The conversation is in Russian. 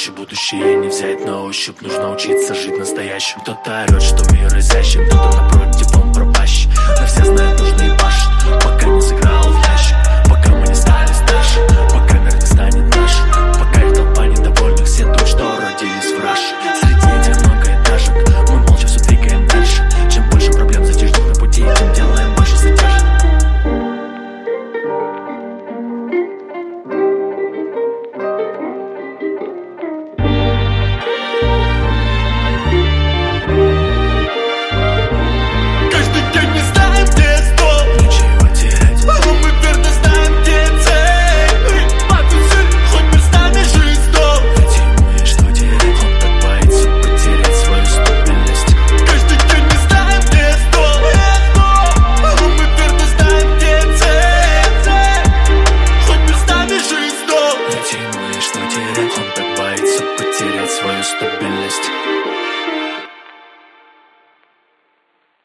настоящее будущее не взять на ощупь. Нужно учиться жить настоящим. Кто-то орет, что мир изящен, кто-то напротив, он пропащий. Но все знают, нужно ебашить, пока не сыграл в ящик. Пока мы не стали старше, пока мир не станет наш. Пока их толпа недовольных сетует, что родились в раш. Среди этих многоэтажек мы молча все двигаем дальше. Чем больше проблем затяжных на пути, тем делаем больше затяжек. Он так боится потерять свою стабильность.